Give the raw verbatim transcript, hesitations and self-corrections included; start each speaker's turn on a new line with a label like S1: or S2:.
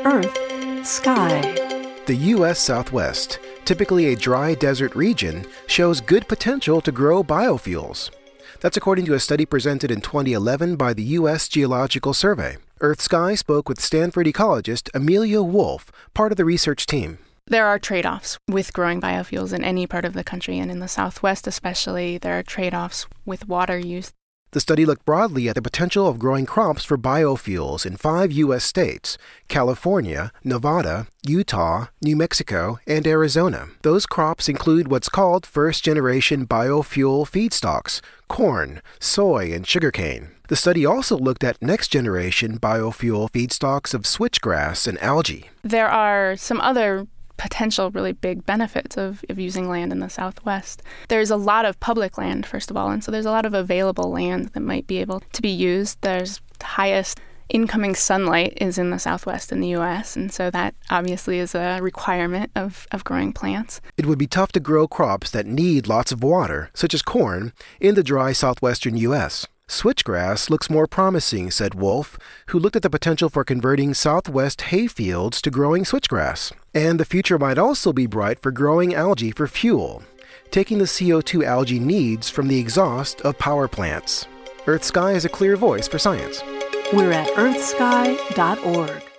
S1: Earth, Sky.
S2: The U S Southwest, typically a dry desert region, shows good potential to grow biofuels. That's according to a study presented in twenty eleven by the U S Geological Survey. Earth-Sky spoke with Stanford ecologist Amelia Wolf, part of the research team.
S3: There are trade-offs with growing biofuels in any part of the country, and in the Southwest especially, there are trade-offs with water use.
S2: The study looked broadly at the potential of growing crops for biofuels in five U S states: California, Nevada, Utah, New Mexico, and Arizona. Those crops include what's called first-generation biofuel feedstocks: corn, soy, and sugarcane. The study also looked at next-generation biofuel feedstocks of switchgrass and algae.
S3: There are some other potential really big benefits of, of using land in the Southwest. There's a lot of public land, first of all, and so there's a lot of available land that might be able to be used. There's the highest incoming sunlight is in the Southwest in the U S, and so that obviously is a requirement of, of growing plants.
S2: It would be tough to grow crops that need lots of water, such as corn, in the dry southwestern U S. Switchgrass looks more promising, said Wolf, who looked at the potential for converting Southwest hayfields to growing switchgrass. And the future might also be bright for growing algae for fuel, taking the C O two algae needs from the exhaust of power plants. Earth-Sky is a clear voice for science.
S1: We're at earth sky dot org.